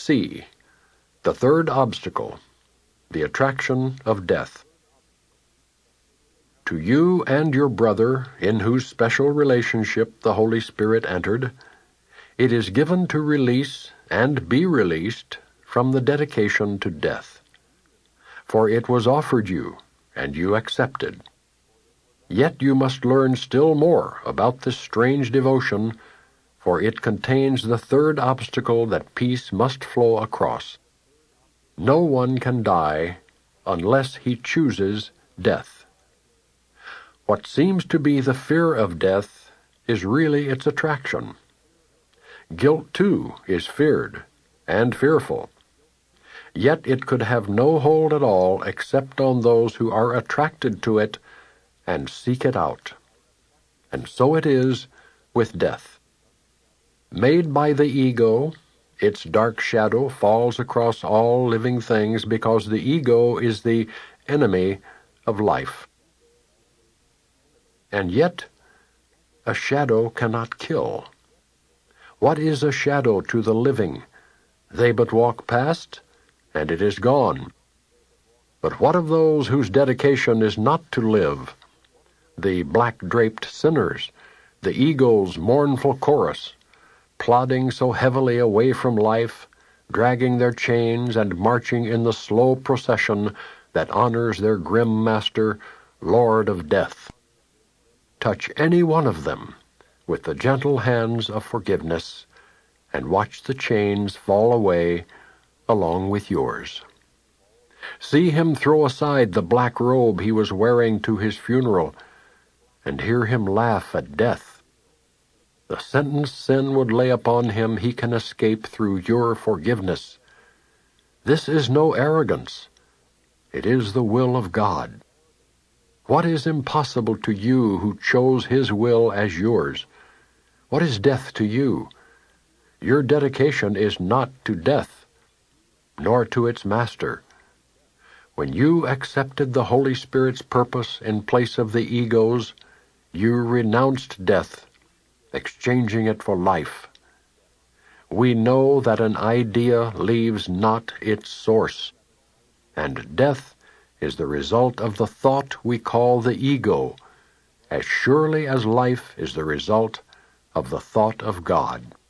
C. The third obstacle, the attraction of death. To you and your brother, in whose special relationship the Holy Spirit entered, it is given to release and be released from the dedication to death. For it was offered you, and you accepted. Yet you must learn still more about this strange devotion, for it contains the third obstacle that peace must flow across. No one can die unless he chooses death. What seems to be the fear of death is really its attraction. Guilt, too, is feared and fearful. Yet it could have no hold at all except on those who are attracted to it and seek it out. And so it is with death. Made by the ego, its dark shadow falls across all living things because the ego is the enemy of life. And yet, a shadow cannot kill. What is a shadow to the living? They but walk past, and it is gone. But what of those whose dedication is not to live? The black-draped sinners, the ego's mournful chorus, plodding so heavily away from life, dragging their chains and marching in the slow procession that honors their grim master, Lord of Death. Touch any one of them with the gentle hands of forgiveness, and watch the chains fall away along with yours. See him throw aside the black robe he was wearing to his funeral, and hear him laugh at death. The sentence sin would lay upon him he can escape through your forgiveness. This is no arrogance. It is the will of God. What is impossible to you who chose his will as yours? What is death to you? Your dedication is not to death, nor to its master. When you accepted the Holy Spirit's purpose in place of the ego's, you renounced death, exchanging it for life. We know that an idea leaves not its source, and death is the result of the thought we call the ego, as surely as life is the result of the thought of God.